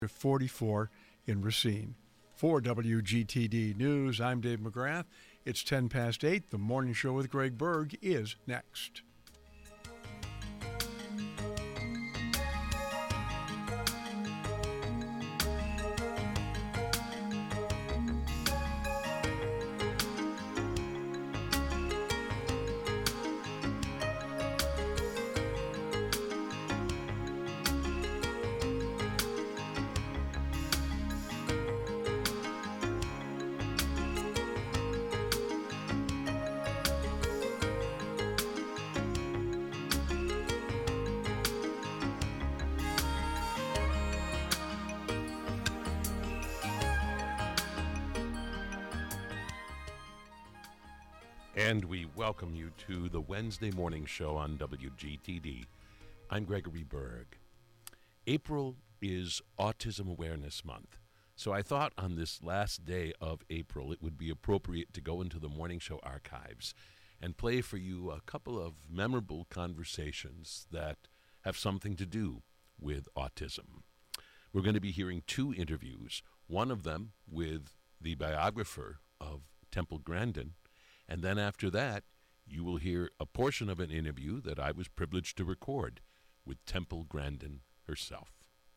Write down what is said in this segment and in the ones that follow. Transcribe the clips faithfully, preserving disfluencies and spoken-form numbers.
forty-four in Racine. For W G T D News, I'm Dave McGrath. It's ten past eight. The Morning Show with Greg Berg is next. And we welcome you to the Wednesday morning show on W G T D. I'm Gregory Berg. April is Autism Awareness Month, so I thought on this last day of April it would be appropriate to go into the morning show archives and play for you a couple of memorable conversations that have something to do with autism. We're going to be hearing two interviews, one of them with the biographer of Temple Grandin, and then after that, you will hear a portion of an interview that I was privileged to record with Temple Grandin herself.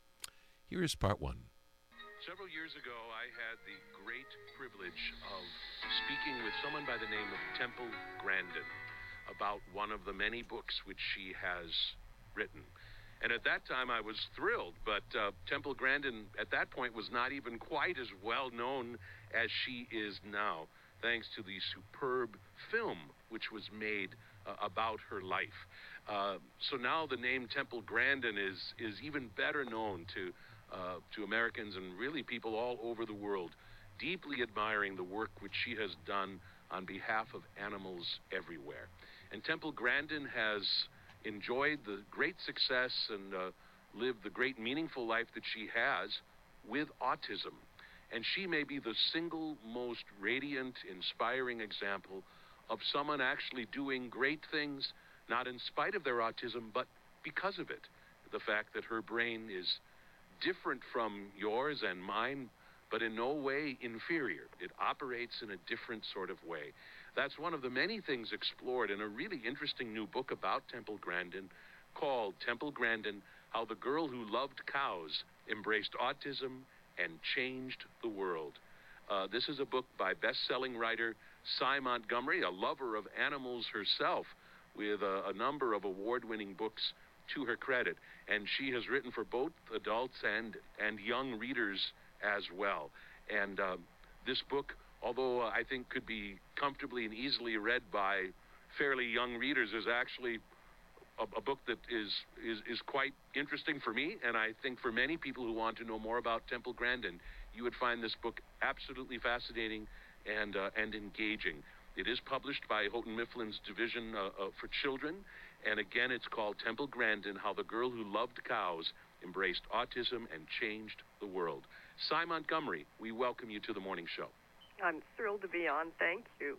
Here is part one. Several years ago, I had the great privilege of speaking with someone by the name of Temple Grandin about one of the many books which she has written. And at that time, I was thrilled, but uh, Temple Grandin at that point was not even quite as well known as she is now, thanks to the superb film which was made uh, about her life. Uh, so now the name Temple Grandin is is even better known to uh, to Americans and really people all over the world, deeply admiring the work which she has done on behalf of animals everywhere. And Temple Grandin has enjoyed the great success and uh, lived the great meaningful life that she has with autism. And she may be the single most radiant, inspiring example of someone actually doing great things, not in spite of their autism, but because of it. The fact that her brain is different from yours and mine, but in no way inferior. It operates in a different sort of way. That's one of the many things explored in a really interesting new book about Temple Grandin called Temple Grandin, How the Girl Who Loved Cows Embraced Autism and Changed the World. Uh, this is a book by best-selling writer Sy Montgomery, a lover of animals herself, with a, a number of award-winning books to her credit. And she has written for both adults and, and young readers as well. And uh, this book, although uh, I think could be comfortably and easily read by fairly young readers, is actually A, a book that is, is is quite interesting for me, and I think for many people who want to know more about Temple Grandin, you would find this book absolutely fascinating and uh, and engaging. It is published by Houghton Mifflin's Division uh, uh, for Children, and again, it's called Temple Grandin, How the Girl Who Loved Cows Embraced Autism and Changed the World. Sy Montgomery, we welcome you to the morning show. I'm thrilled to be on. Thank you.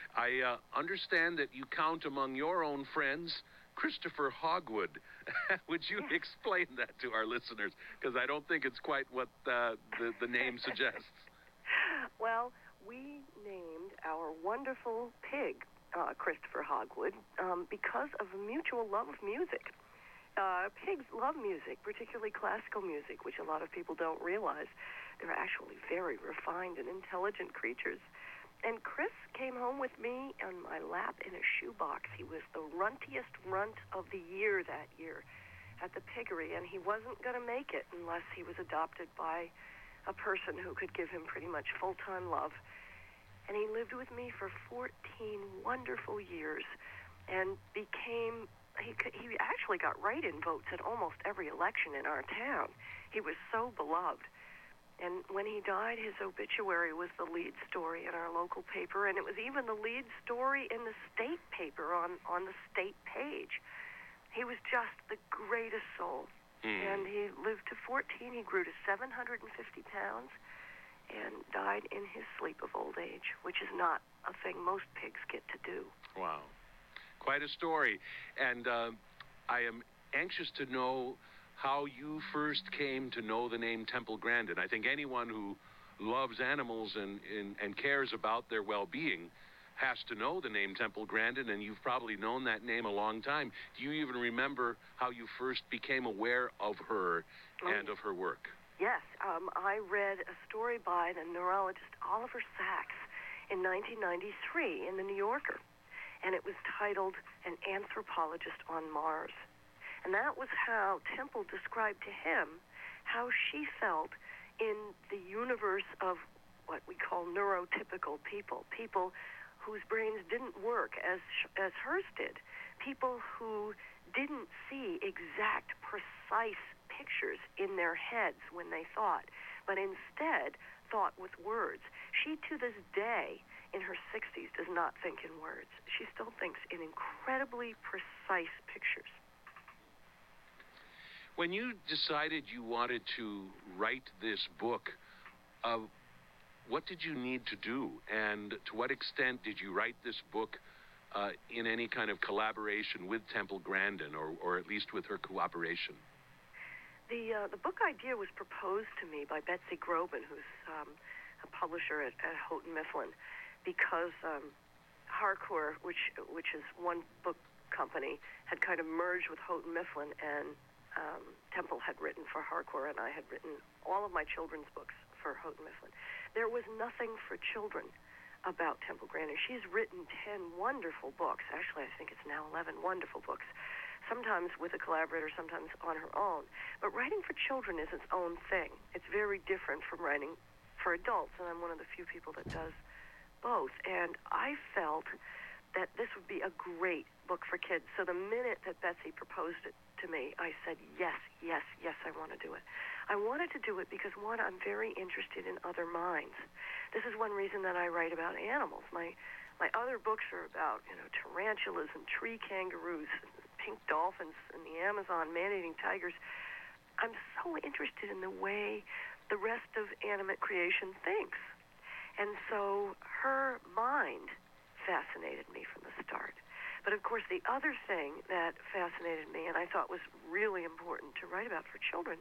I uh, understand that you count among your own friends Christopher Hogwood. Would you explain that to our listeners? Because I don't think it's quite what uh, the, the name suggests. Well, we named our wonderful pig uh, Christopher Hogwood um, because of a mutual love of music. Uh, pigs love music, particularly classical music, which a lot of people don't realize. They're actually very refined and intelligent creatures. And Chris came home with me on my lap in a shoebox. He was the runtiest runt of the year that year at the piggery, and he wasn't going to make it unless he was adopted by a person who could give him pretty much full-time love. And he lived with me for fourteen wonderful years and became, he, he actually got write-in votes at almost every election in our town. He was so beloved. And when he died, his obituary was the lead story in our local paper, and it was even the lead story in the state paper on, on the state page. He was just the greatest soul. Mm. And he lived to fourteen. He grew to seven hundred fifty pounds and died in his sleep of old age, which is not a thing most pigs get to do. Wow. Quite a story. And uh, I am anxious to know how you first came to know the name Temple Grandin. I think anyone who loves animals and, and, and cares about their well-being has to know the name Temple Grandin, and you've probably known that name a long time. Do you even remember how you first became aware of her and of her work? Yes. Um, I read a story by the neurologist Oliver Sacks in nineteen ninety-three in the New Yorker, and it was titled An Anthropologist on Mars. And that was how Temple described to him how she felt in the universe of what we call neurotypical people, people whose brains didn't work as as hers did, people who didn't see exact, precise pictures in their heads when they thought, but instead thought with words. She, to this day, in her sixties, does not think in words. She still thinks in incredibly precise pictures. When you decided you wanted to write this book, uh, what did you need to do, and to what extent did you write this book uh, in any kind of collaboration with Temple Grandin, or, or at least with her cooperation? The uh, the book idea was proposed to me by Betsy Groban, who's um, a publisher at, at Houghton Mifflin, because um, Harcourt, which which is one book company, had kind of merged with Houghton Mifflin, and um, Temple had written for Harcourt, and I had written all of my children's books for Houghton Mifflin. There was nothing for children about Temple Grandin. She's written ten wonderful books. Actually, I think it's now eleven wonderful books, sometimes with a collaborator, sometimes on her own. But writing for children is its own thing. It's very different from writing for adults, and I'm one of the few people that does both. And I felt that this would be a great book for kids. So the minute that Betsy proposed it to me, I said, yes, yes, yes, I want to do it. I wanted to do it because, one, I'm very interested in other minds. This is one reason that I write about animals. My my other books are about, you know, tarantulas and tree kangaroos, and pink dolphins in the Amazon, man-eating tigers. I'm so interested in the way the rest of animate creation thinks. And so her mind fascinated me from the start. But, of course, the other thing that fascinated me, and I thought was really important to write about for children,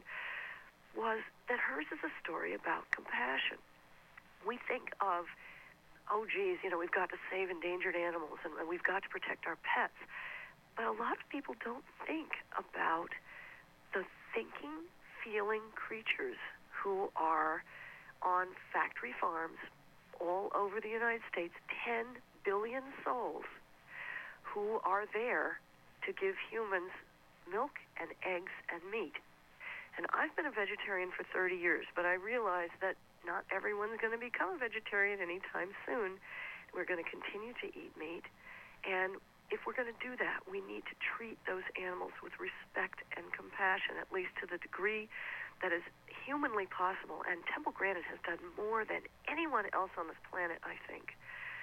was that hers is a story about compassion. We think of, oh, geez, you know, we've got to save endangered animals and we've got to protect our pets. But a lot of people don't think about the thinking, feeling creatures who are on factory farms all over the United States, ten billion souls who are there to give humans milk and eggs and meat. And I've been a vegetarian for thirty years, but I realize that not everyone's going to become a vegetarian anytime soon. We're going to continue to eat meat. And if we're going to do that, we need to treat those animals with respect and compassion, at least to the degree that is humanly possible. And Temple Grandin has done more than anyone else on this planet, I think,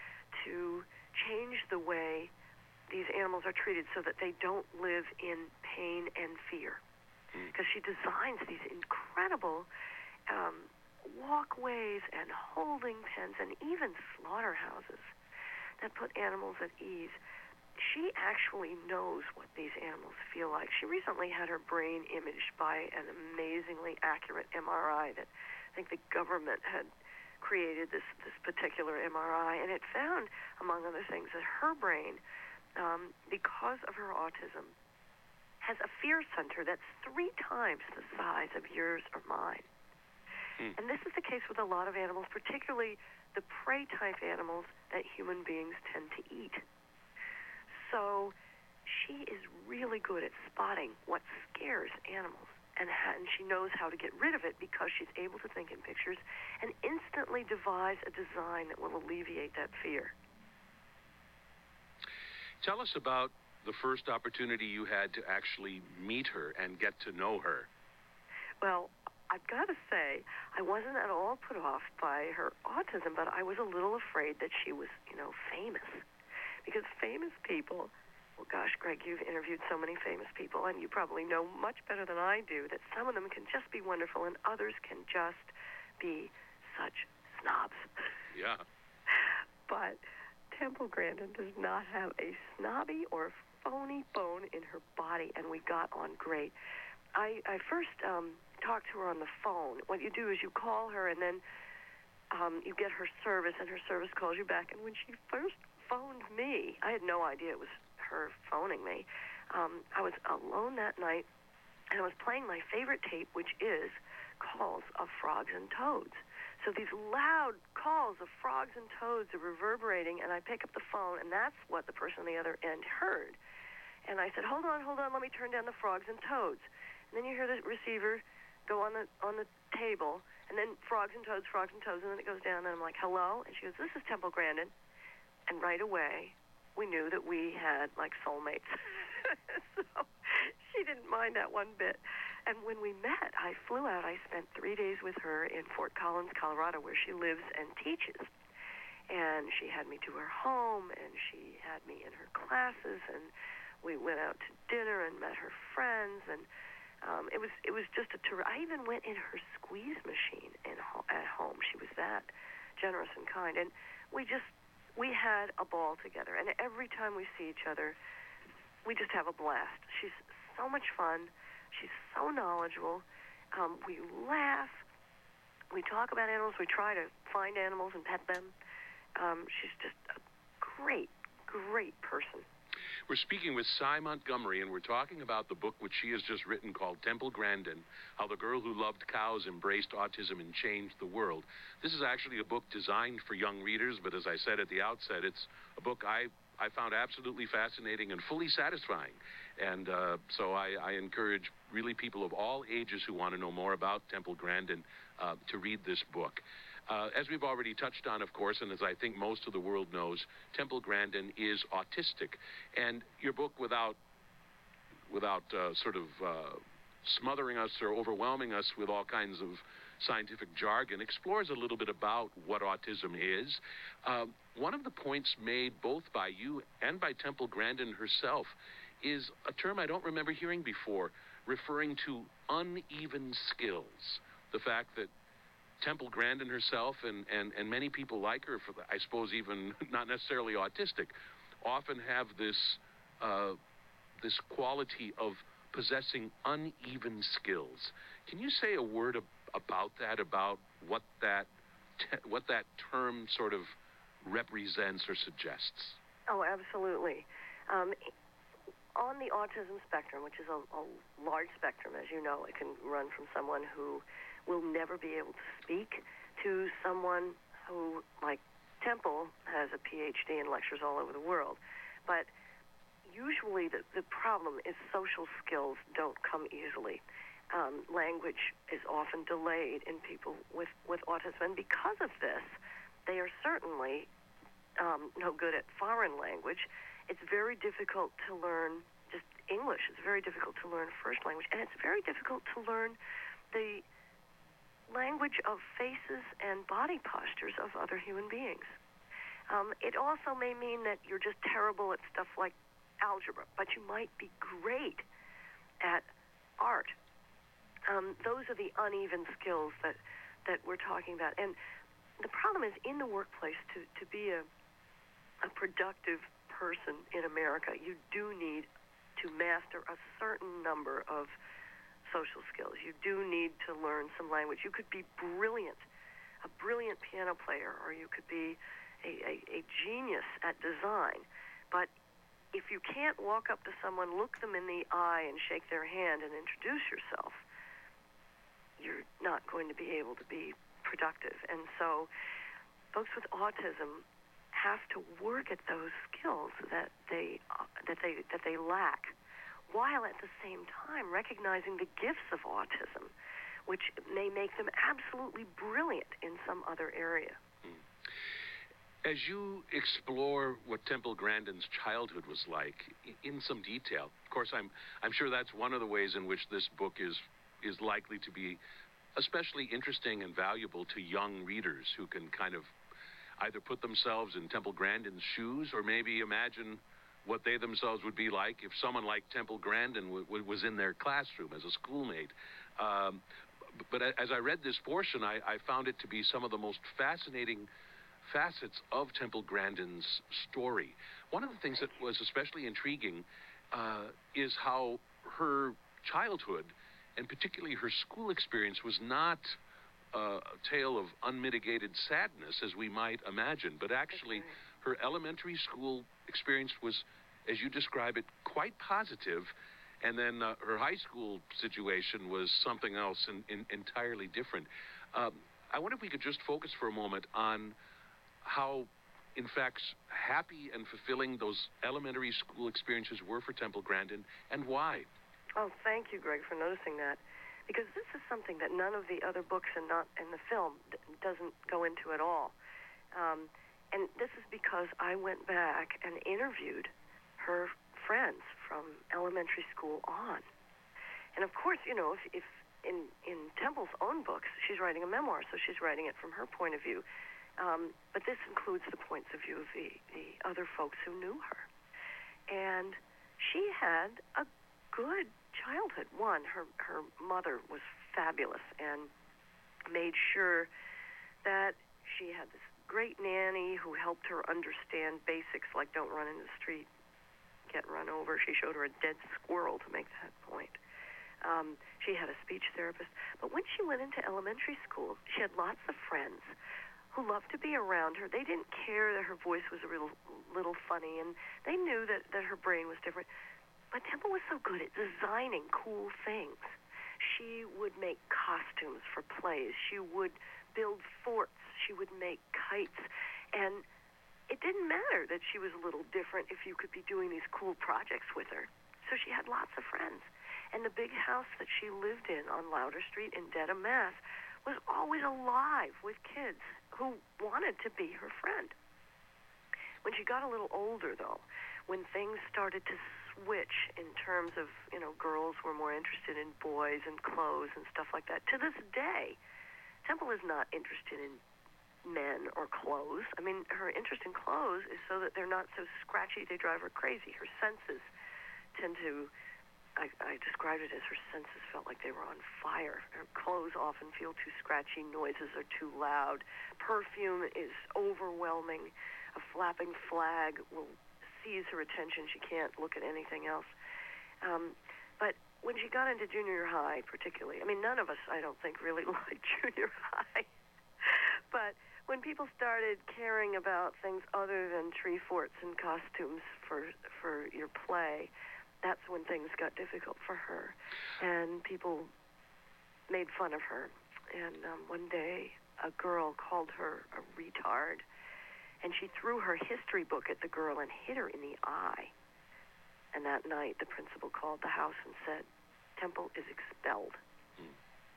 to change the way these animals are treated so that they don't live in pain and fear. Because she designs these incredible um, walkways and holding pens and even slaughterhouses that put animals at ease. She actually knows what these animals feel like. She recently had her brain imaged by an amazingly accurate M R I that I think the government had created this, this particular M R I, and it found, among other things, that her brain, um, because of her autism, has a fear center that's three times the size of yours or mine. Hmm. And this is the case with a lot of animals, particularly the prey-type animals that human beings tend to eat. So she is really good at spotting what scares animals, and, ha- and she knows how to get rid of it because she's able to think in pictures and instantly devise a design that will alleviate that fear. Tell us about the first opportunity you had to actually meet her and get to know her. Well, I've got to say, I wasn't at all put off by her autism, but I was a little afraid that she was, you know, famous. Because famous people, well, gosh, Greg, you've interviewed so many famous people, and you probably know much better than I do that some of them can just be wonderful and others can just be such snobs. Yeah. But Temple Grandin does not have a snobby or phony bone in her body, and we got on great. I, I first um, talked to her on the phone. What you do is you call her, and then um, you get her service, and her service calls you back. And when she first phoned me, I had no idea it was her phoning me. Um, I was alone that night, and I was playing my favorite tape, which is calls of frogs and toads. So these loud calls of frogs and toads are reverberating, and I pick up the phone, and that's what the person on the other end heard. And I said, hold on, hold on, let me turn down the frogs and toads. And then you hear the receiver go on the on the table, and then frogs and toads, frogs and toads, and then it goes down, and I'm like, hello? And she goes, this is Temple Grandin. And right away, we knew that we had, like, soulmates. So she didn't mind that one bit. And when we met, I flew out. I spent three days with her in Fort Collins, Colorado, where she lives and teaches. And she had me to her home, and she had me in her classes, and we went out to dinner and met her friends, and Um, it was it was just a tour. I even went in her squeeze machine in ho- at home. She was that generous and kind, and we just we had a ball together. And every time we see each other, we just have a blast. She's so much fun. She's so knowledgeable. Um, we laugh. We talk about animals. We try to find animals and pet them. Um, she's just a great, great person. We're speaking with Cy Montgomery, and we're talking about the book which she has just written called Temple Grandin, How the Girl Who Loved Cows Embraced Autism and Changed the World. This is actually a book designed for young readers, but as I said at the outset, it's a book I, I found absolutely fascinating and fully satisfying. And uh, so I, I encourage really people of all ages who want to know more about Temple Grandin uh, to read this book. Uh, as we've already touched on, of course, and as I think most of the world knows, Temple Grandin is autistic. And your book, without without uh, sort of uh, smothering us or overwhelming us with all kinds of scientific jargon, explores a little bit about what autism is. Uh, one of the points made both by you and by Temple Grandin herself is a term I don't remember hearing before, referring to uneven skills. The fact that Temple Grandin herself and, and, and many people like her, for the, I suppose even not necessarily autistic, often have this uh, this quality of possessing uneven skills. Can you say a word ab- about that, about what that te- what that term sort of represents or suggests? Oh, absolutely. Um, on the autism spectrum, which is a, a large spectrum, as you know, it can run from someone who will never be able to speak to someone who, like Temple, has a P H D and lectures all over the world. But usually the, the problem is social skills don't come easily. Um, language is often delayed in people with, with autism. And because of this, they are certainly um, no good at foreign language. It's very difficult to learn just English. It's very difficult to learn first language. And it's very difficult to learn the language of faces and body postures of other human beings. Um, it also may mean that you're just terrible at stuff like algebra, but you might be great at art. Um, those are the uneven skills that, that we're talking about. And the problem is, in the workplace, to, to be a, a productive person in America, you do need to master a certain number of social skills. You do need to learn some language. You could be brilliant, a brilliant piano player, or you could be a, a, a genius at design. But if you can't walk up to someone, look them in the eye, and shake their hand and introduce yourself, you're not going to be able to be productive. And so folks with autism have to work at those skills that they uh, that they that they lack, while at the same time recognizing the gifts of autism, which may make them absolutely brilliant in some other area. As you explore what Temple Grandin's childhood was like in some detail, of course, I'm I'm sure that's one of the ways in which this book is is likely to be especially interesting and valuable to young readers who can kind of either put themselves in Temple Grandin's shoes or maybe imagine what they themselves would be like if someone like Temple Grandin w- w- was in their classroom as a schoolmate. Um, but as I read this portion, I, I found it to be some of the most fascinating facets of Temple Grandin's story. One of the things that was especially intriguing uh, is how her childhood and particularly her school experience was not uh, a tale of unmitigated sadness, as we might imagine, but actually her elementary school experience was, as you describe it, quite positive, and then uh, her high school situation was something else and in, in, entirely different. Um, I wonder if we could just focus for a moment on how, in fact, happy and fulfilling those elementary school experiences were for Temple Grandin, and why. Oh, thank you, Greg, for noticing that, because this is something that none of the other books and not in the film d- doesn't go into at all. Um, and this is because I went back and interviewed her friends from elementary school on. And of course, you know, if, if in, in Temple's own books, she's writing a memoir, so she's writing it from her point of view. Um, but this includes the points of view of the, the other folks who knew her. And she had a good childhood. One, her, her mother was fabulous and made sure that she had this great nanny who helped her understand basics like don't run in the street, get run over. She showed her a dead squirrel to make that point. Um, she had a speech therapist. But when she went into elementary school, she had lots of friends who loved to be around her. They didn't care that her voice was a little, little funny, and they knew that, that her brain was different. But Temple was so good at designing cool things. She would make costumes for plays. She would build forts. She would make kites. And it didn't matter that she was a little different if you could be doing these cool projects with her. So she had lots of friends. And the big house that she lived in on Louder Street in Dedham, Mass, was always alive with kids who wanted to be her friend. When she got a little older, though, when things started to switch in terms of, you know, girls were more interested in boys and clothes and stuff like that. To this day, Temple is not interested in men or clothes. I mean, her interest in clothes is so that they're not so scratchy they drive her crazy. Her senses tend to, I, I described it as her senses felt like they were on fire. Her clothes often feel too scratchy. Noises are too loud. Perfume is overwhelming. A flapping flag will seize her attention. She can't look at anything else. Um, but when she got into junior high, particularly, I mean, none of us, I don't think, really liked junior high. But when people started caring about things other than tree forts and costumes for for your play, that's when things got difficult for her. And people made fun of her. And um, one day, a girl called her a retard. And she threw her history book at the girl and hit her in the eye. And that night, the principal called the house and said, Temple is expelled. Mm.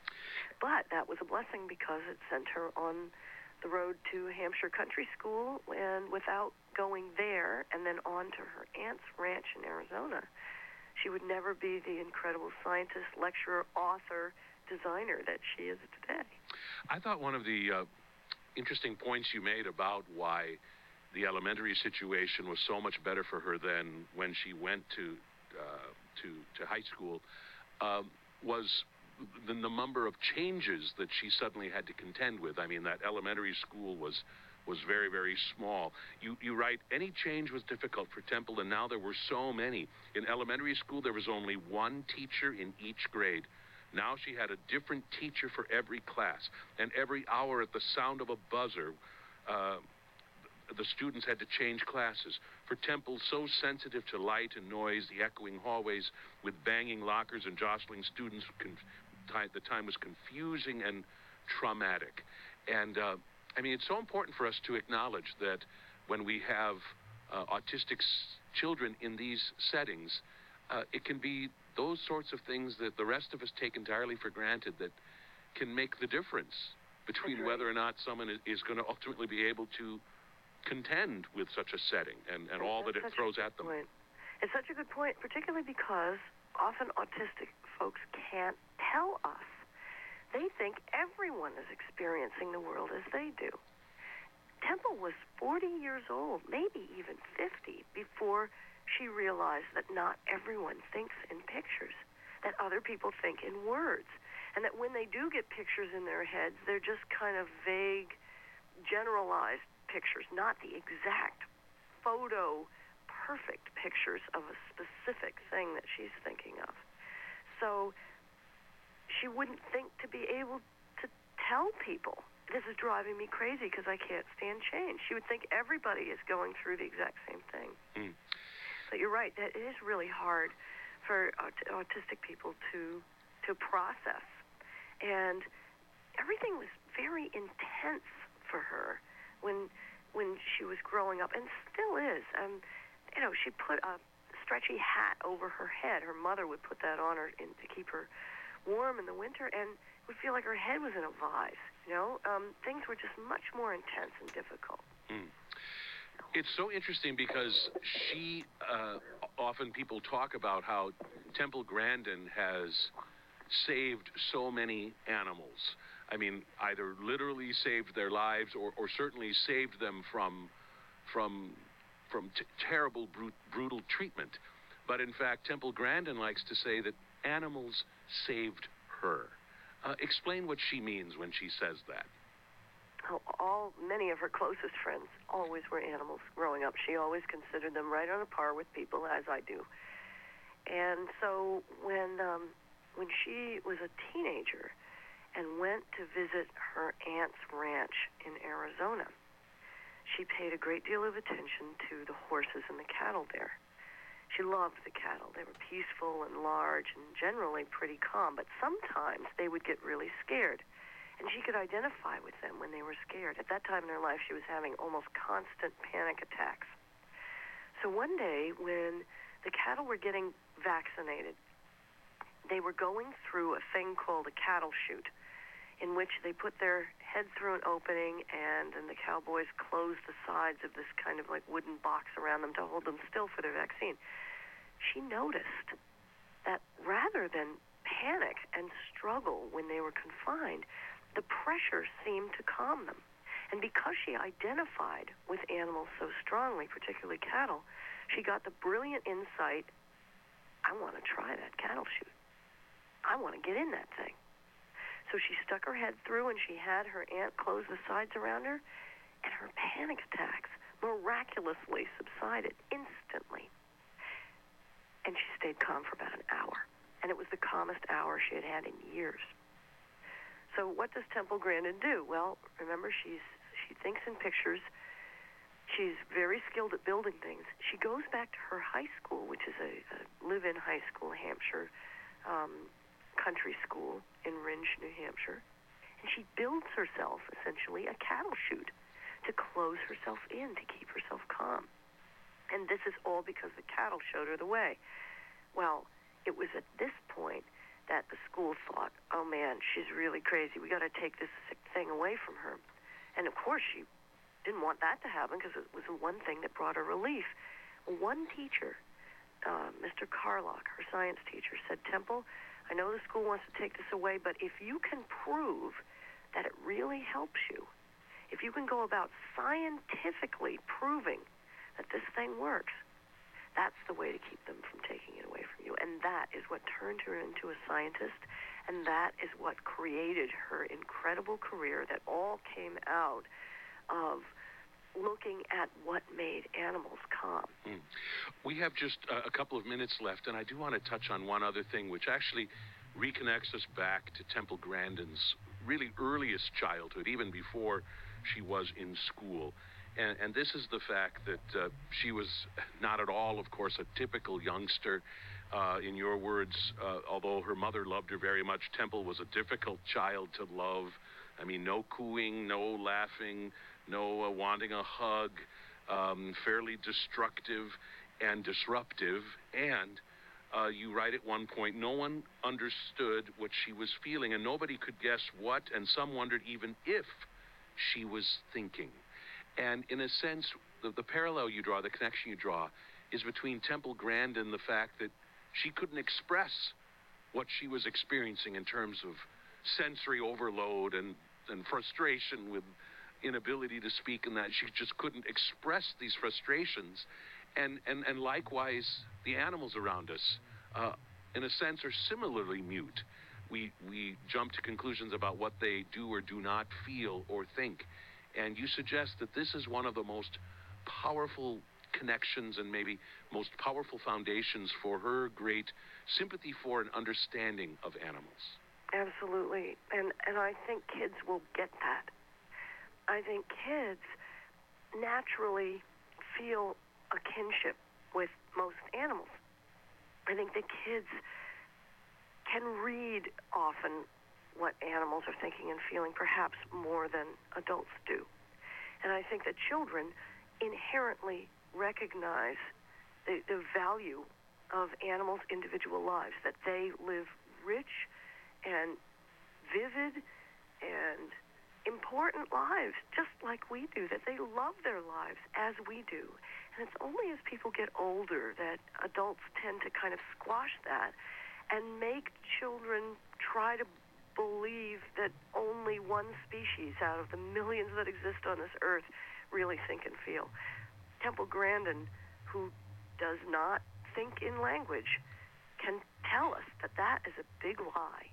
But that was a blessing because it sent her on the road to Hampshire Country School, and without going there and then on to her aunt's ranch in Arizona, she would never be the incredible scientist, lecturer, author, designer that she is today. I thought one of the... Uh interesting points you made about why the elementary situation was so much better for her than when she went to uh, to to high school um, was the, the number of changes that she suddenly had to contend with. I mean, that elementary school was was very, very small. You you write, any change was difficult for Temple, and now there were so many. In elementary school, there was only one teacher in each grade. Now she had a different teacher for every class, and every hour at the sound of a buzzer, uh, the students had to change classes. For Temple, so sensitive to light and noise, the echoing hallways with banging lockers and jostling students, conf- the time was confusing and traumatic. And, uh, I mean, it's so important for us to acknowledge that when we have uh, autistic s- children in these settings, uh, it can be those sorts of things that the rest of us take entirely for granted that can make the difference between right. whether or not someone is, is going to ultimately be able to contend with such a setting and, and all that it throws at them. Point. It's such a good point, particularly because often autistic folks can't tell us. They think everyone is experiencing the world as they do. Temple was forty years old, maybe even fifty, before she realized that not everyone thinks in pictures, that other people think in words, and that when they do get pictures in their heads, they're just kind of vague, generalized pictures, not the exact photo, perfect pictures of a specific thing that she's thinking of. So she wouldn't think to be able to tell people, this is driving me crazy because I can't stand change. She would think everybody is going through the exact same thing. Mm. But you're right, that it is really hard for aut- autistic people to to process. And everything was very intense for her when when she was growing up, and still is. Um, you know, she put a stretchy hat over her head. Her mother would put that on her in, to keep her warm in the winter, and it would feel like her head was in a vise. You know, um, things were just much more intense and difficult. Mm. It's so interesting because she, uh, often people talk about how Temple Grandin has saved so many animals. I mean, either literally saved their lives or, or certainly saved them from from from t- terrible, brut- brutal treatment. But in fact, Temple Grandin likes to say that animals saved her. Uh, explain what she means when she says that. Oh, all many of her closest friends always were animals growing up. She always considered them right on a par with people, as I do. And so when um, when she was a teenager and went to visit her aunt's ranch in Arizona, she paid a great deal of attention to the horses and the cattle there. She loved the cattle. They were peaceful and large and generally pretty calm, but sometimes they would get really scared, and she could identify with them when they were scared. At that time in her life, she was having almost constant panic attacks. So one day, when the cattle were getting vaccinated, they were going through a thing called a cattle chute, in which they put their head through an opening, and then the cowboys closed the sides of this kind of like wooden box around them to hold them still for their vaccine. She noticed that rather than panic and struggle when they were confined, the pressure seemed to calm them. And because she identified with animals so strongly, particularly cattle, she got the brilliant insight, I want to try that cattle chute. I want to get in that thing. So she stuck her head through, and she had her aunt close the sides around her, and her panic attacks miraculously subsided instantly. And she stayed calm for about an hour. And it was the calmest hour she had had in years. So what does Temple Grandin do? Well, remember, she's she thinks in pictures. She's very skilled at building things. She goes back to her high school, which is a, a live-in high school, Hampshire, um, country school in Rindge, New Hampshire, and she builds herself, essentially, a cattle chute to close herself in, to keep herself calm. And this is all because the cattle showed her the way. Well, it was at this point that the school thought, oh man, she's really crazy. We got to take this sick thing away from her. And of course, she didn't want that to happen because it was the one thing that brought her relief. One teacher, uh, Mister Carlock, her science teacher, said, Temple, I know the school wants to take this away, but if you can prove that it really helps you, if you can go about scientifically proving that this thing works, that's the way to keep them from taking it away from you. And that is what turned her into a scientist, and that is what created her incredible career that all came out of looking at what made animals calm. Mm. We have just uh, a couple of minutes left, and I do want to touch on one other thing, which actually reconnects us back to Temple Grandin's really earliest childhood, even before she was in school. And, and this is the fact that uh, she was not at all, of course, a typical youngster. Uh, in your words, uh, although her mother loved her very much, Temple was a difficult child to love. I mean, no cooing, no laughing, no uh, wanting a hug, um, fairly destructive and disruptive. And uh, you write at one point, no one understood what she was feeling, and nobody could guess what, and some wondered even if she was thinking. And in a sense, the, the parallel you draw, the connection you draw, is between Temple Grandin, the fact that she couldn't express what she was experiencing in terms of sensory overload and, and frustration with inability to speak, and that she just couldn't express these frustrations. And, and, and likewise, the animals around us, uh, in a sense, are similarly mute. We, we jump to conclusions about what they do or do not feel or think. And you suggest that this is one of the most powerful connections and maybe most powerful foundations for her great sympathy for and understanding of animals. Absolutely. And, and I think kids will get that. I think kids naturally feel a kinship with most animals. I think the kids can read often what animals are thinking and feeling, perhaps more than adults do. And I think that children inherently recognize the, the value of animals' individual lives, that they live rich and vivid and important lives, just like we do, that they love their lives as we do. And it's only as people get older that adults tend to kind of squash that and make children try to believe that only one species out of the millions that exist on this earth really think and feel. Temple Grandin, who does not think in language, can tell us that that is a big lie.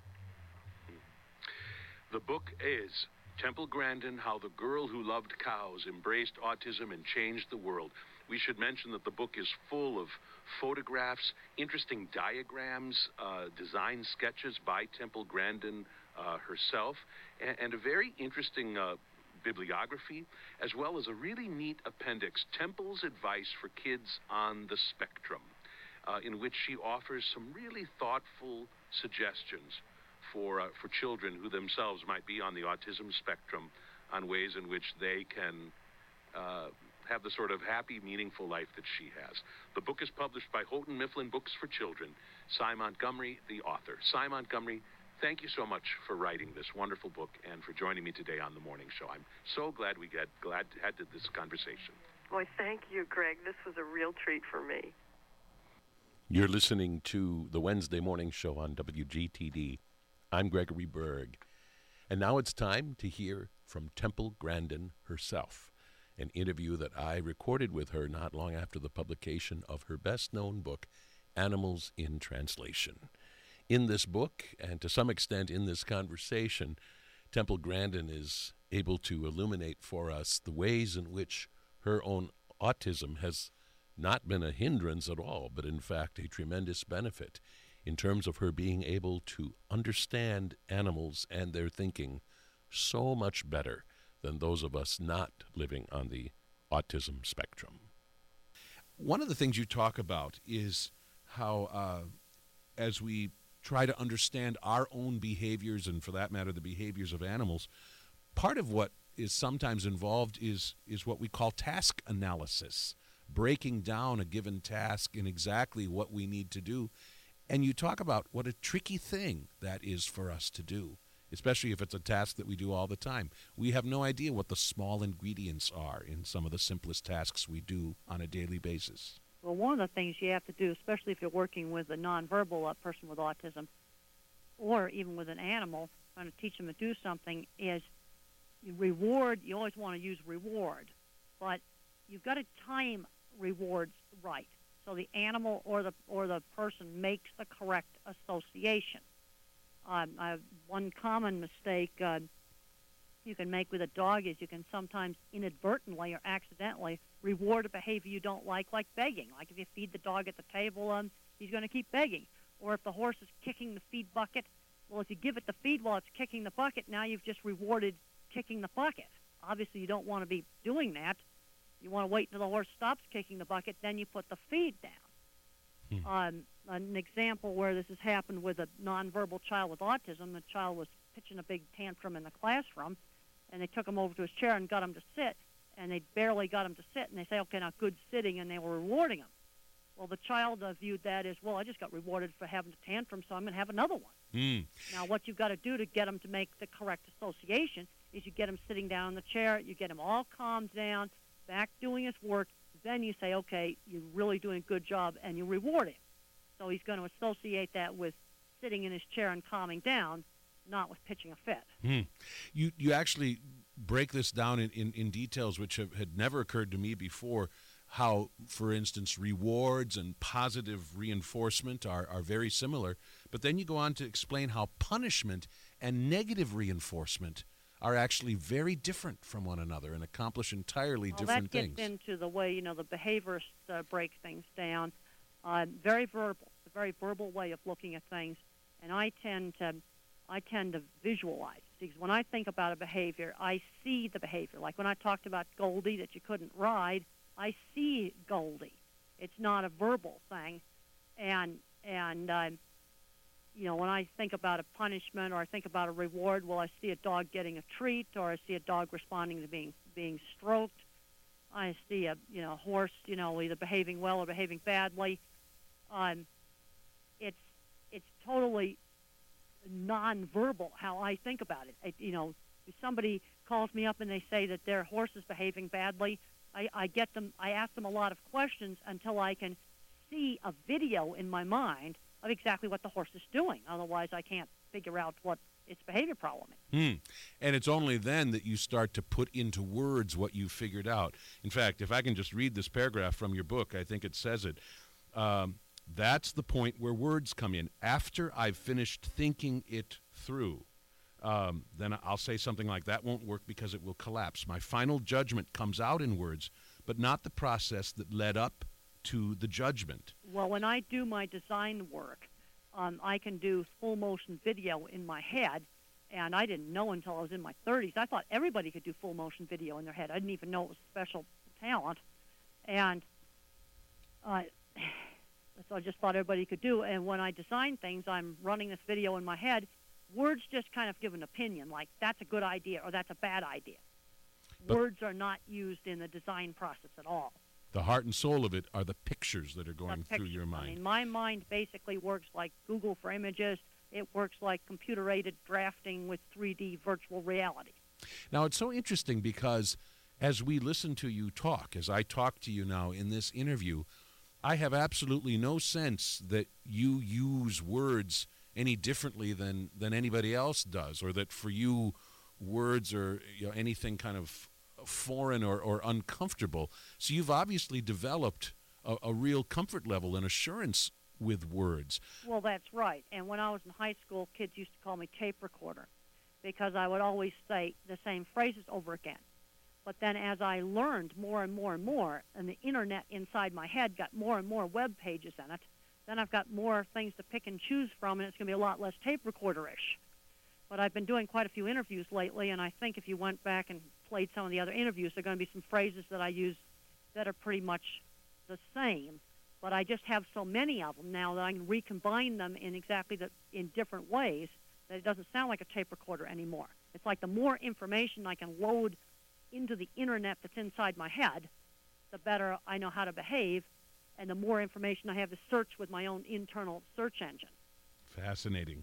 The book is Temple Grandin, How the Girl Who Loved Cows Embraced Autism and Changed the World. We should mention that the book is full of photographs, interesting diagrams, uh, design sketches by Temple Grandin uh, herself, and, and a very interesting uh, bibliography, as well as a really neat appendix, Temple's Advice for Kids on the Spectrum, uh, in which she offers some really thoughtful suggestions for uh, for children who themselves might be on the autism spectrum, on ways in which they can uh, have the sort of happy, meaningful life that she has. The book is published by Houghton Mifflin Books for Children. Cy Montgomery, the author. Cy Montgomery, thank you so much for writing this wonderful book and for joining me today on the morning show. I'm so glad we get glad had this conversation. Boy, thank you, Greg. This was a real treat for me. You're listening to the Wednesday morning show on W G T D. I'm Gregory Berg. And now it's time to hear from Temple Grandin herself, an interview that I recorded with her not long after the publication of her best-known book, Animals in Translation. In this book, and to some extent in this conversation, Temple Grandin is able to illuminate for us the ways in which her own autism has not been a hindrance at all, but in fact a tremendous benefit in terms of her being able to understand animals and their thinking so much better than those of us not living on the autism spectrum. One of the things you talk about is how uh, as we try to understand our own behaviors, and for that matter the behaviors of animals, part of what is sometimes involved is is what we call task analysis, breaking down a given task in exactly what we need to do. And you talk about what a tricky thing that is for us to do, especially if it's a task that we do all the time. We have no idea what the small ingredients are in some of the simplest tasks we do on a daily basis. Well, one of the things you have to do, especially if you're working with a nonverbal uh, person with autism, or even with an animal, trying to teach them to do something, is you reward. You always want to use reward, but you've got to time rewards right, so the animal or the or the person makes the correct association. Um, I have one common mistake uh, you can make with a dog is you can sometimes inadvertently or accidentally reward a behavior you don't like, like begging. Like if you feed the dog at the table, um, he's going to keep begging. Or if the horse is kicking the feed bucket, well, if you give it the feed while it's kicking the bucket, now you've just rewarded kicking the bucket. Obviously, you don't want to be doing that. You want to wait until the horse stops kicking the bucket, then you put the feed down. Hmm. Um, an example where this has happened with a nonverbal child with autism, the child was pitching a big tantrum in the classroom, and they took him over to his chair and got him to sit, and they barely got him to sit, and they say, okay, now good sitting, and they were rewarding him. Well, the child uh, viewed that as, well, I just got rewarded for having a tantrum, so I'm going to have another one. Mm. Now, what you've got to do to get him to make the correct association is you get him sitting down in the chair, you get him all calmed down, back doing his work, then you say, okay, you're really doing a good job, and you reward him. So he's going to associate that with sitting in his chair and calming down, not with pitching a fit. Hmm. You you actually break this down in, in, in details which have, had never occurred to me before, how, for instance, rewards and positive reinforcement are, are very similar, but then you go on to explain how punishment and negative reinforcement are actually very different from one another and accomplish entirely well, different things. That gets into the way, you know, the behaviorists uh, break things down. Uh, very verbal, a very verbal way of looking at things, and I tend to I tend to visualize. Because when I think about a behavior, I see the behavior. Like when I talked about Goldie, that you couldn't ride, I see Goldie. It's not a verbal thing. And, and um, you know, when I think about a punishment or I think about a reward, well, I see a dog getting a treat, or I see a dog responding to being being stroked. I see a, you know, horse, you know, either behaving well or behaving badly. Um, it's it's totally nonverbal how I think about it. I, you know, if somebody calls me up and they say that their horse is behaving badly, I, I get them. I ask them a lot of questions until I can see a video in my mind of exactly what the horse is doing. Otherwise, I can't figure out what its behavior problem is. Hmm. And it's only then that you start to put into words what you figured out. In fact, if I can just read this paragraph from your book, I think it says it. Um, that's the point where words come in. After I've finished thinking it through, um, then I'll say something like, that won't work because it will collapse. My final judgment comes out in words, but not the process that led up to the judgment. Well, when I do my design work, um, I can do full motion video in my head, and I didn't know until I was in my thirties. I thought everybody could do full motion video in their head. I didn't even know it was a special talent, and uh, so I just thought everybody could do. And when I design things, I'm running this video in my head. Words just kind of give an opinion, like that's a good idea or that's a bad idea. But words are not used in the design process at all. The heart and soul of it are the pictures that are going The through your pictures. mind. I mean, my mind basically works like Google for images. It works like computer-aided drafting with three D virtual reality. Now, it's so interesting because as we listen to you talk, as I talk to you now in this interview, I have absolutely no sense that you use words any differently than, than anybody else does, or that for you words are, you know, anything kind of foreign or, or uncomfortable. So you've obviously developed a, a real comfort level and assurance with words. Well, that's right. And when I was in high school, kids used to call me tape recorder because I would always say the same phrases over again. But then as I learned more and more and more, and the internet inside my head got more and more web pages in it, then I've got more things to pick and choose from, and it's going to be a lot less tape recorder-ish. But I've been doing quite a few interviews lately, and I think if you went back and played some of the other interviews, there are going to be some phrases that I use that are pretty much the same. But I just have so many of them now that I can recombine them in exactly the, in different ways that it doesn't sound like a tape recorder anymore. It's like the more information I can load into the internet that's inside my head, the better I know how to behave, and the more information I have to search with my own internal search engine. Fascinating.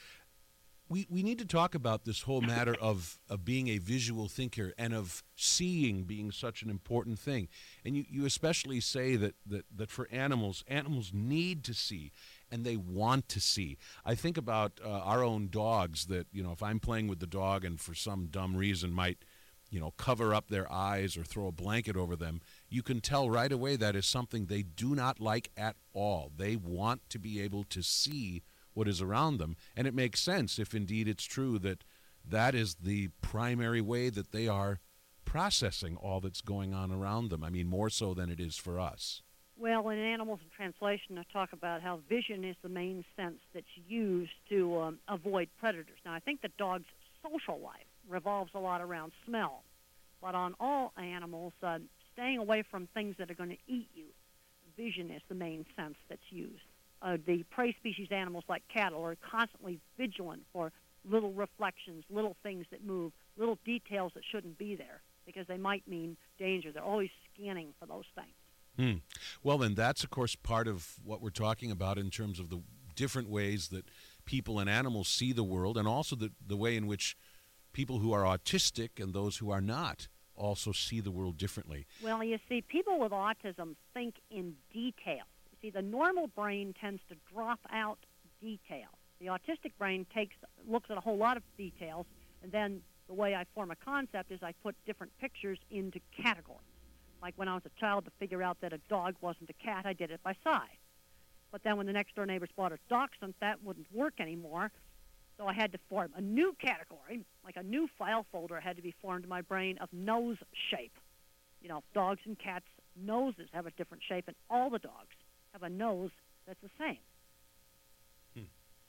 We we need to talk about this whole matter of, of being a visual thinker and of seeing being such an important thing. And you, you especially say that, that, that for animals, animals need to see and they want to see. I think about uh, our own dogs that, you know, if I'm playing with the dog and for some dumb reason might, you know, cover up their eyes or throw a blanket over them, you can tell right away that is something they do not like at all. They want to be able to see what is around them. And it makes sense if indeed it's true that that is the primary way that they are processing all that's going on around them. I mean, more so than it is for us. Well, in Animals in Translation, I talk about how vision is the main sense that's used to um, avoid predators. Now, I think the dog's social life revolves a lot around smell. But on all animals, uh, staying away from things that are going to eat you, vision is the main sense that's used. Uh, the prey species animals like cattle are constantly vigilant for little reflections, little things that move, little details that shouldn't be there because they might mean danger. They're always scanning for those things. Hmm. Well, then that's, of course, part of what we're talking about in terms of the different ways that people and animals see the world, and also the, the way in which people who are autistic and those who are not also see the world differently. Well, you see, people with autism think in detail. You see, the normal brain tends to drop out detail. The autistic brain takes looks at a whole lot of details, and then the way I form a concept is I put different pictures into categories. Like when I was a child, to figure out that a dog wasn't a cat, I did it by size. But then when the next-door neighbors bought a dachshund, that wouldn't work anymore. So I had to form a new category, like a new file folder had to be formed in my brain of nose shape. You know, dogs and cats' noses have a different shape, and all the dogs have a nose that's the same. Hmm.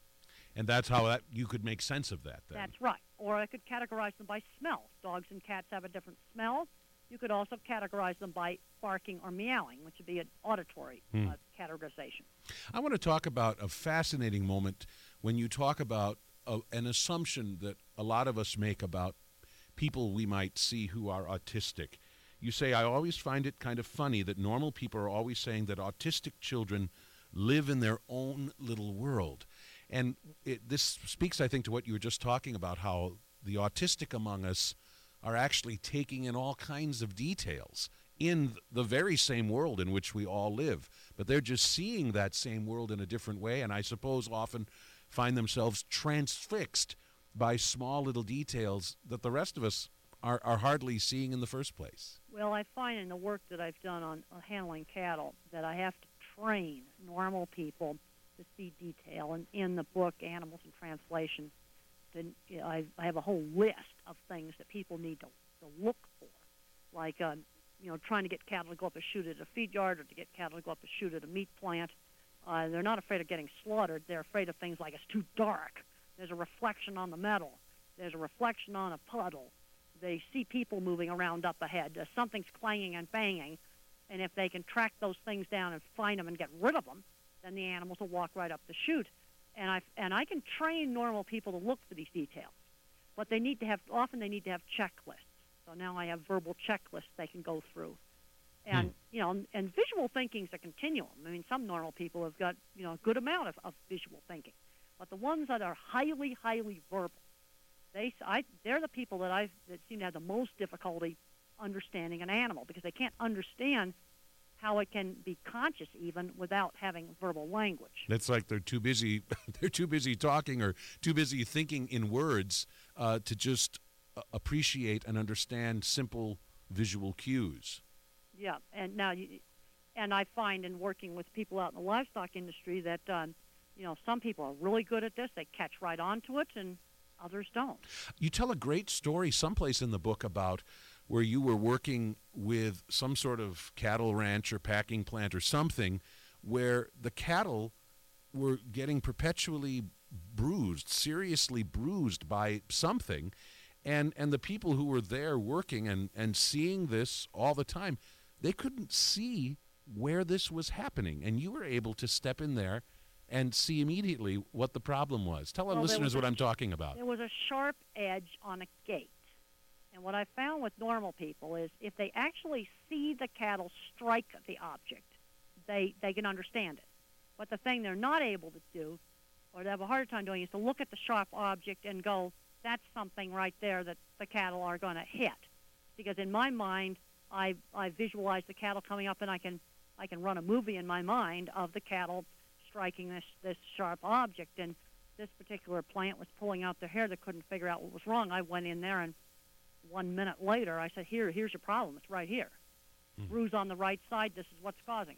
And that's how that you could make sense of that then. That's right. Or I could categorize them by smell. Dogs and cats have a different smell. You could also categorize them by barking or meowing, which would be an auditory Hmm. uh, categorization. I want to talk about a fascinating moment when you talk about a, an assumption that a lot of us make about people we might see who are autistic. You say, I always find it kind of funny that normal people are always saying that autistic children live in their own little world. And it, this speaks, I think, to what you were just talking about, how the autistic among us are actually taking in all kinds of details in the very same world in which we all live. But they're just seeing that same world in a different way, and I suppose often find themselves transfixed by small little details that the rest of us are, are hardly seeing in the first place. Well, I find in the work that I've done on uh, handling cattle that I have to train normal people to see detail. And in the book, Animals in Translation, then you know, I, I have a whole list of things that people need to, to look for, like uh, you know, trying to get cattle to go up a chute at a feed yard or to get cattle to go up a chute at a meat plant. Uh, they're not afraid of getting slaughtered. They're afraid of things like it's too dark. There's a reflection on the metal. There's a reflection on a puddle. They see people moving around up ahead. Uh, something's clanging and banging, and if they can track those things down and find them and get rid of them, then the animals will walk right up the chute. And I and I can train normal people to look for these details, but they need to have often they need to have checklists. So now I have verbal checklists they can go through, and Hmm. you know, and visual thinking's a continuum. I mean, some normal people have got you know a good amount of, of visual thinking, but the ones that are highly highly verbal, they I they're the people that I that seem to have the most difficulty understanding an animal because they can't understand how it can be conscious even without having verbal language. It's like they're too busy they're too busy talking or too busy thinking in words uh, to just uh, appreciate and understand simple visual cues. Yeah, and now you, and I find in working with people out in the livestock industry that um, you know some people are really good at this. They catch right onto it, and others don't. You tell a great story someplace in the book about where you were working with some sort of cattle ranch or packing plant or something where the cattle were getting perpetually bruised, seriously bruised by something, and, and the people who were there working and, and seeing this all the time, they couldn't see where this was happening, and you were able to step in there and see immediately what the problem was. Tell our Well, there listeners was what a I'm talking about. There was a sharp edge on a gate. And what I found with normal people is if they actually see the cattle strike the object, they, they can understand it. But the thing they're not able to do, or they have a harder time doing, is to look at the sharp object and go, that's something right there that the cattle are going to hit. Because in my mind, I, I visualize the cattle coming up, and I can I can run a movie in my mind of the cattle striking this, this sharp object. And this particular plant was pulling out their hair. They couldn't figure out what was wrong. I went in there, and one minute later, I said, here, here's your problem. It's right here. Hmm. Bruise on the right side. This is what's causing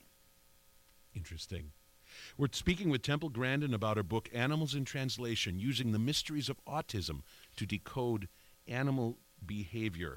it. Interesting. We're speaking with Temple Grandin about her book, Animals in Translation, Using the Mysteries of Autism to Decode Animal Behavior.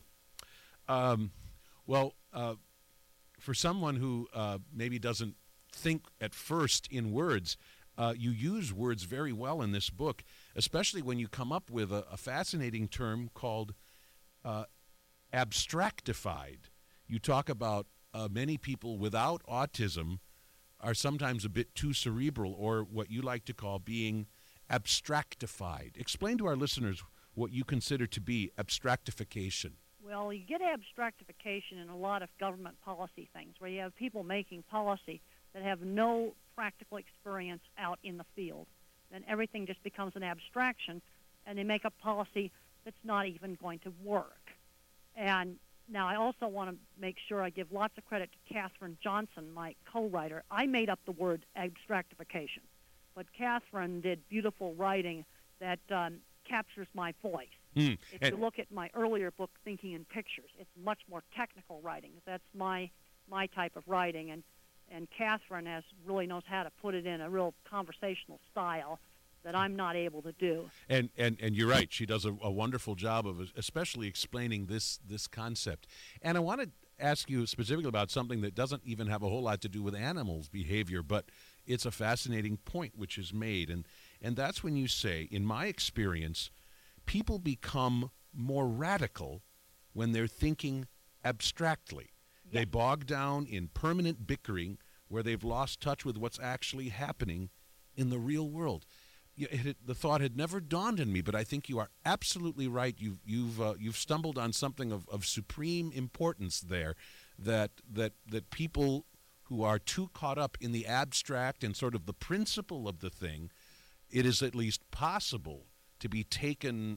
Um, well, uh, for someone who uh, maybe doesn't think at first in words, uh, you use words very well in this book, especially when you come up with a, a fascinating term called uh, abstractified. You talk about uh, many people without autism are sometimes a bit too cerebral, or what you like to call being abstractified. Explain to our listeners what you consider to be abstractification. Well, you get abstractification in a lot of government policy things where you have people making policy that have no practical experience out in the field. Then everything just becomes an abstraction, and they make a policy that's not even going to work. And now I also want to make sure I give lots of credit to Catherine Johnson, my co-writer. I made up the word abstractification, but Catherine did beautiful writing that um, captures my voice. Mm. If And you look at my earlier book, Thinking in Pictures, it's much more technical writing. That's my my type of writing, and and Catherine has really knows how to put it in a real conversational style that I'm not able to do. And, and, and you're right. She does a, a wonderful job of especially explaining this this concept. And I want to ask you specifically about something that doesn't even have a whole lot to do with animals' behavior, but it's a fascinating point which is made. And, And that's when you say, in my experience, people become more radical when they're thinking abstractly. Yes. They bog down in permanent bickering where they've lost touch with what's actually happening in the real world. It, it, the thought had never dawned on me, but I think you are absolutely right. You've you've uh, you've stumbled on something of, of supreme importance there, that that that people who are too caught up in the abstract and sort of the principle of the thing, it is at least possible to be taken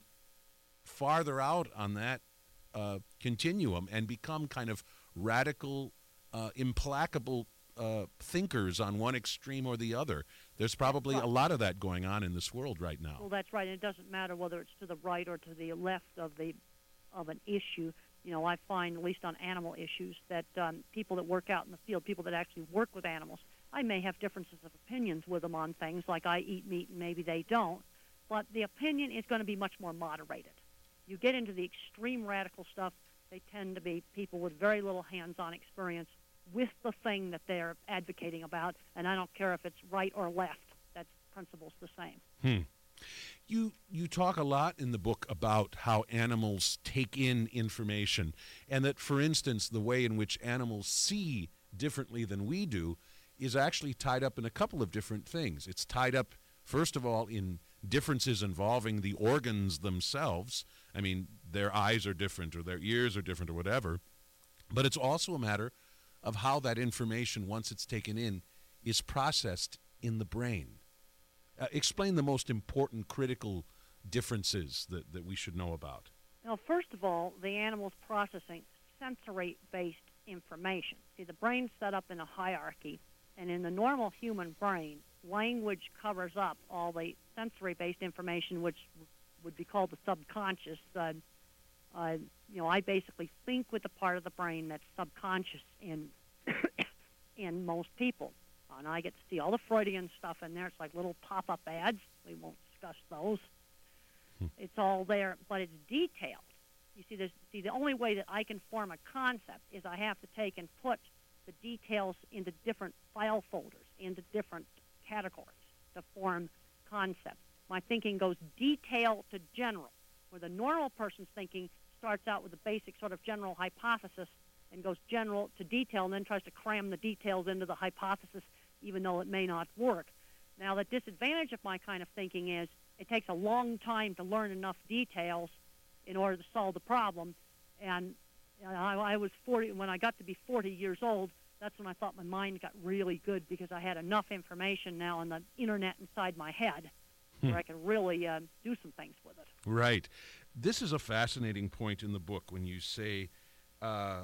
farther out on that uh, continuum and become kind of radical, uh, implacable uh, thinkers on one extreme or the other. There's probably right. a lot of that going on in this world right now. Well, that's right. And it doesn't matter whether it's to the right or to the left of the of an issue. You know, I find, at least on animal issues, that um, people that work out in the field, people that actually work with animals, I may have differences of opinions with them on things, like I eat meat and maybe they don't, but the opinion is going to be much more moderated. You get into the extreme radical stuff, they tend to be people with very little hands-on experience with the thing that they're advocating about, and I don't care if it's right or left. That principle's the same. Hmm. You you talk a lot in the book about how animals take in information, and that, for instance, the way in which animals see differently than we do is actually tied up in a couple of different things. It's tied up, first of all, in differences involving the organs themselves. I mean, their eyes are different, or their ears are different, or whatever. But it's also a matter of how that information, once it's taken in, is processed in the brain. Uh, explain the most important critical differences that, that we should know about. Well, first of all, the animal's processing sensory-based information. See, the brain's set up in a hierarchy, and in the normal human brain, language covers up all the sensory-based information, which would be called the subconscious. Uh, uh, you know, I basically think with the part of the brain that's subconscious in in most people. And I get to see all the Freudian stuff in there. It's like little pop-up ads. We won't discuss those. Hmm. It's all there, but it's detailed. You see, there's, see, the only way that I can form a concept is I have to take and put the details into different file folders, into different categories to form concepts. My thinking goes detail to general, where the normal person's thinking starts out with a basic sort of general hypothesis and goes general to detail and then tries to cram the details into the hypothesis, even though it may not work. Now, the disadvantage of my kind of thinking is it takes a long time to learn enough details in order to solve the problem. And you know, I, I was forty, when I got to be forty years old, that's when I thought my mind got really good, because I had enough information now on the internet inside my head hmm. where I could really uh, do some things with it. Right. This is a fascinating point in the book when you say, uh,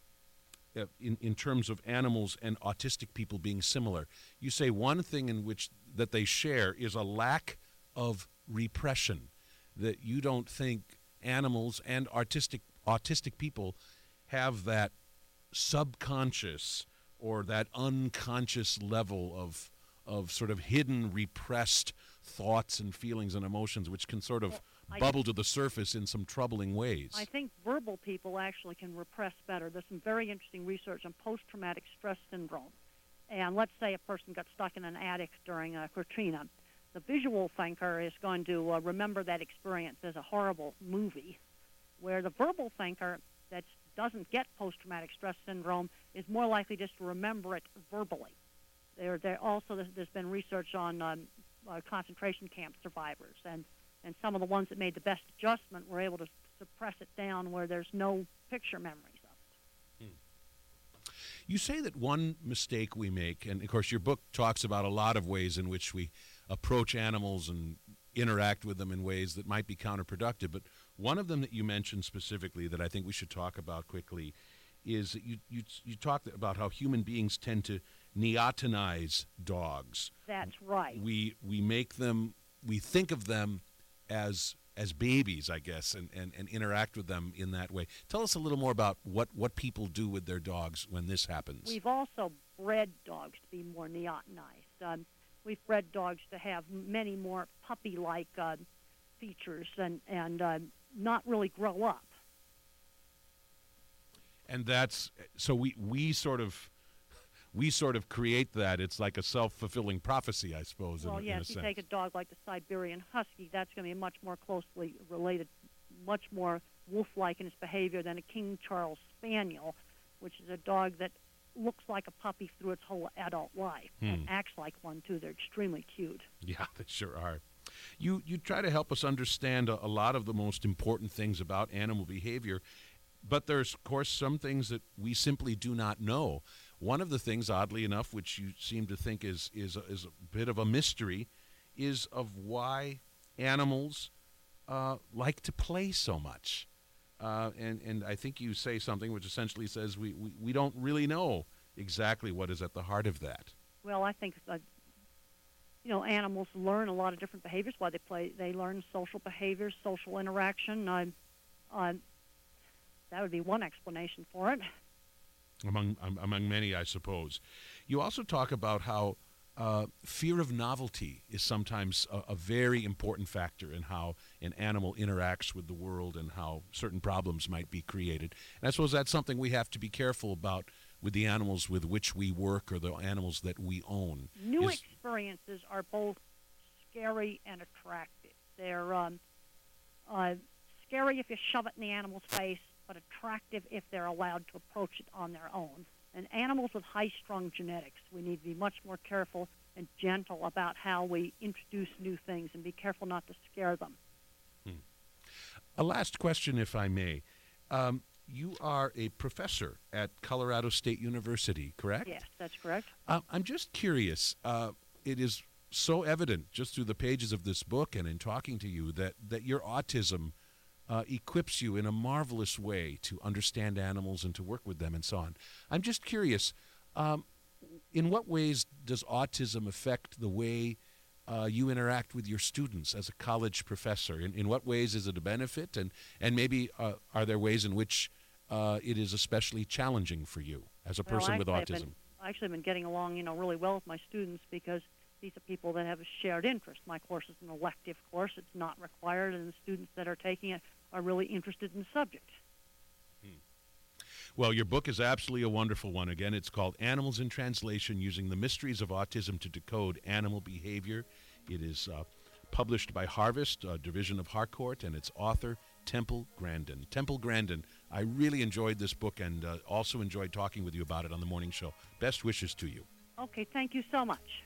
in, in terms of animals and autistic people being similar, you say one thing in which that they share is a lack of repression, that you don't think animals and artistic autistic people have that subconscious or that unconscious level of of sort of hidden, repressed thoughts and feelings and emotions, which can sort of well, bubble to the surface in some troubling ways. I think verbal people actually can repress better. There's some very interesting research on post-traumatic stress syndrome. And let's say a person got stuck in an attic during uh, Katrina. The visual thinker is going to uh, remember that experience as a horrible movie, where the verbal thinker that doesn't get post-traumatic stress syndrome is more likely just to remember it verbally. There, there also there's, there's been research on um, uh, concentration camp survivors, and, and some of the ones that made the best adjustment were able to suppress it down where there's no picture memories of it. Hmm. You say that one mistake we make, and of course your book talks about a lot of ways in which we approach animals and interact with them in ways that might be counterproductive, but one of them that you mentioned specifically that I think we should talk about quickly is that you, you, you talked about how human beings tend to neotenize dogs. That's right. We we make them, we think of them as as babies, I guess, and, and, and interact with them in that way. Tell us a little more about what, what people do with their dogs when this happens. We've also bred dogs to be more neotenized. Um, we've bred dogs to have many more puppy-like uh, features and, and uh, not really grow up. And that's, so we, we sort of, we sort of create that. It's like a self-fulfilling prophecy, I suppose, Well, in, a- yeah, in a if you sense. take a dog like the Siberian Husky, that's going to be much more closely related, much more wolf-like in its behavior than a King Charles Spaniel, which is a dog that looks like a puppy through its whole adult life and Hmm. acts like one, too. They're extremely cute. Yeah, they sure are. You you try to help us understand a, a lot of the most important things about animal behavior, but there's, of course, some things that we simply do not know. One of the things, oddly enough, which you seem to think is is a, is a bit of a mystery, is of why animals uh, like to play so much. Uh, and, and I think you say something which essentially says we, we, we don't really know exactly what is at the heart of that. Well, I think uh, you know animals learn a lot of different behaviors while they play. They learn social behaviors, social interaction. Uh, uh, that would be one explanation for it. Among um, among many, I suppose. You also talk about how uh, fear of novelty is sometimes a, a very important factor in how an animal interacts with the world and how certain problems might be created. And I suppose that's something we have to be careful about with the animals with which we work or the animals that we own. New Is- experiences are both scary and attractive. They're um, uh, scary if you shove it in the animal's face, but attractive if they're allowed to approach it on their own. And animals with high-strung genetics, we need to be much more careful and gentle about how we introduce new things and be careful not to scare them. A last question, if I may. Um, you are a professor at Colorado State University, correct? Yes, that's correct. Uh, I'm just curious. Uh, it is so evident just through the pages of this book and in talking to you that, that your autism uh, equips you in a marvelous way to understand animals and to work with them and so on. I'm just curious, um, in what ways does autism affect the way uh, you interact with your students as a college professor? In, in what ways is it a benefit? And, and maybe uh, are there ways in which uh, it is especially challenging for you as a Well, person with actually, I've autism? been, actually, I've been getting along, you know, really well with my students because these are people that have a shared interest. My course is an elective course; it's not required, and the students that are taking it are really interested in the subject. Well, your book is absolutely a wonderful one. Again, it's called Animals in Translation, Using the Mysteries of Autism to Decode Animal Behavior. It is uh, published by Harvest, a division of Harcourt, and its author, Temple Grandin. Temple Grandin, I really enjoyed this book and uh, also enjoyed talking with you about it on the morning show. Best wishes to you. Okay, thank you so much.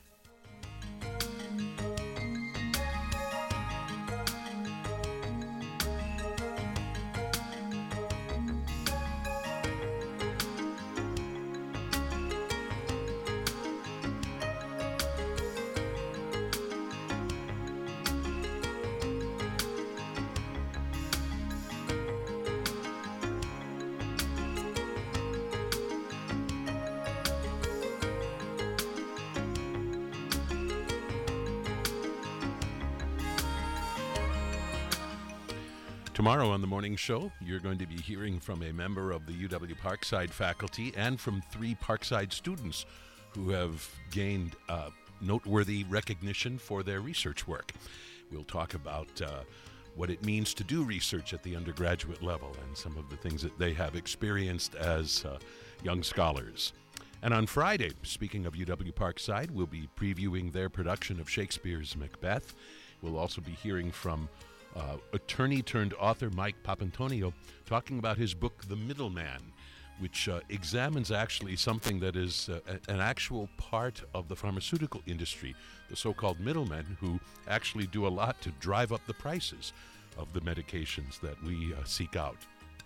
Tomorrow on the morning show, you're going to be hearing from a member of the U W Parkside faculty and from three Parkside students who have gained uh, noteworthy recognition for their research work. We'll talk about uh, what it means to do research at the undergraduate level and some of the things that they have experienced as uh, young scholars. And on Friday, speaking of U W Parkside, we'll be previewing their production of Shakespeare's Macbeth. We'll also be hearing from Uh, attorney turned author Mike Papantonio talking about his book The Middleman, which uh, examines actually something that is uh, a, an actual part of the pharmaceutical industry, the so-called middlemen who actually do a lot to drive up the prices of the medications that we uh, seek out.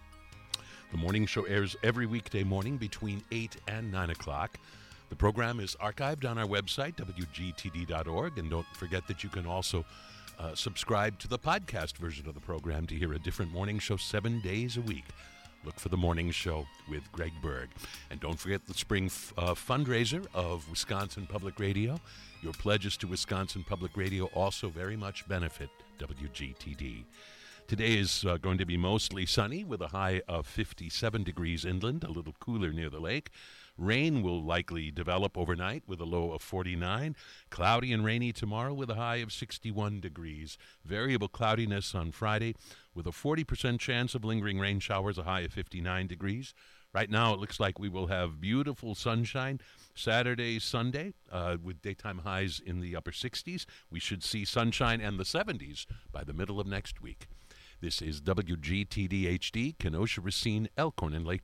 The morning show airs every weekday morning between eight and nine o'clock. The program is archived on our website, W G T D dot org, and don't forget that you can also Uh, subscribe to the podcast version of the program to hear a different morning show seven days a week. Look for the morning show with Greg Berg. And don't forget the spring f- uh, fundraiser of Wisconsin Public Radio. Your pledges to Wisconsin Public Radio also very much benefit W G T D. Today is uh, going to be mostly sunny with a high of fifty-seven degrees inland, a little cooler near the lake. Rain will likely develop overnight with a low of forty-nine. Cloudy and rainy tomorrow with a high of sixty-one degrees. Variable cloudiness on Friday with a forty percent chance of lingering rain showers, a high of fifty-nine degrees. Right now, it looks like we will have beautiful sunshine Saturday, Sunday, uh, with daytime highs in the upper sixties. We should see sunshine and the seventies by the middle of next week. This is W G T D H D, Kenosha, Racine, Elkhorn, and Lake